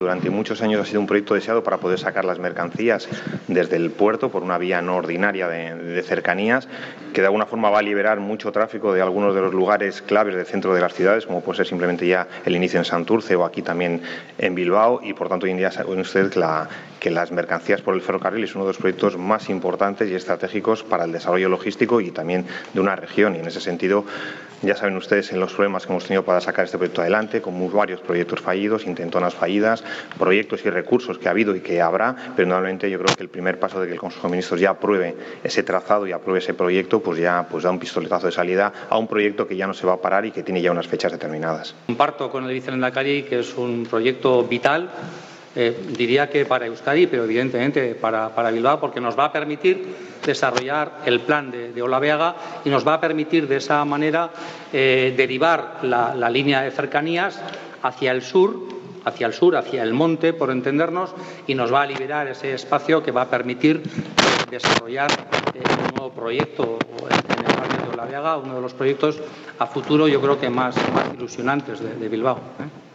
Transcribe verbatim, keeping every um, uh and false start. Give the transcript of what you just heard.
Durante muchos años ha sido un proyecto deseado para poder sacar las mercancías desde el puerto por una vía no ordinaria de, de cercanías, que de alguna forma va a liberar mucho tráfico de algunos de los lugares claves del centro de las ciudades, como puede ser simplemente ya el inicio en Santurce o aquí también en Bilbao, y por tanto hoy en día saben ustedes que, la, que las mercancías por el ferrocarril es uno de los proyectos más importantes y estratégicos para el desarrollo logístico y también de una región, y en ese sentido ya saben ustedes en los problemas que hemos tenido para sacar este proyecto adelante, como varios proyectos fallidos, intentonas fallidas, proyectos y recursos que ha habido y que habrá, pero normalmente yo creo que el primer paso de que el Consejo de Ministros ya apruebe ese trazado y apruebe ese proyecto, pues ya pues da un pistoletazo de salida a un proyecto que ya no se va a parar y que tiene ya unas fechas determinadas. Comparto con el vicelehendakari que es un proyecto vital, eh, diría que para Euskadi, pero evidentemente para, para Bilbao, porque nos va a permitir desarrollar el plan de, de Olabeaga y nos va a permitir de esa manera eh, derivar la, la línea de cercanías hacia el sur, hacia el sur, hacia el monte, por entendernos, y nos va a liberar ese espacio que va a permitir eh, desarrollar eh, un nuevo proyecto en el barrio de Olabeaga, uno de los proyectos a futuro yo creo que más, más ilusionantes de, de Bilbao, ¿eh?